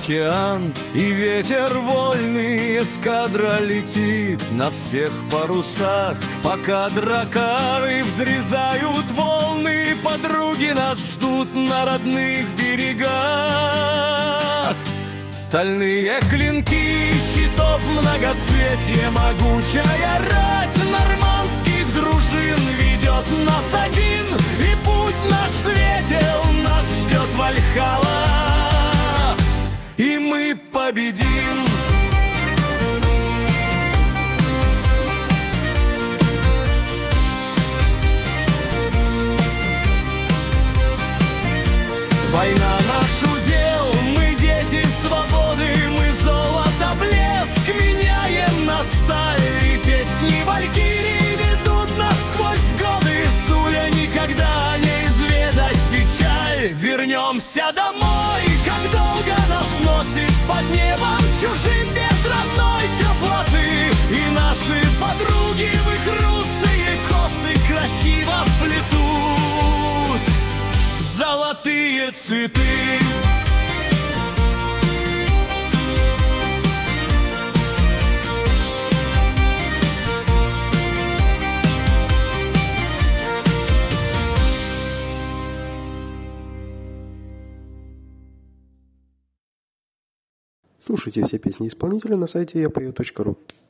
океан, и ветер вольный, эскадра летит на всех парусах. Пока дракары взрезают волны, подруги нас ждут на родных берегах. Стальные клинки щитов многоцветье, могучая рать нормандских дружин ведет нас один, и путь наш светел, нас ждет Вальхалла, и мы победим. Война наш удел, мы дети свободы, мы золото блеск меняем на сталь, и песни валькирий ведут нас сквозь годы, суля никогда не изведать печаль. Вернемся домой, как долго нас носит под небом чужим без родной теплоты, и наши подруги в их русые косы красиво плетут золотые цветы. Слушайте все песни исполнителя на сайте yapою.ru.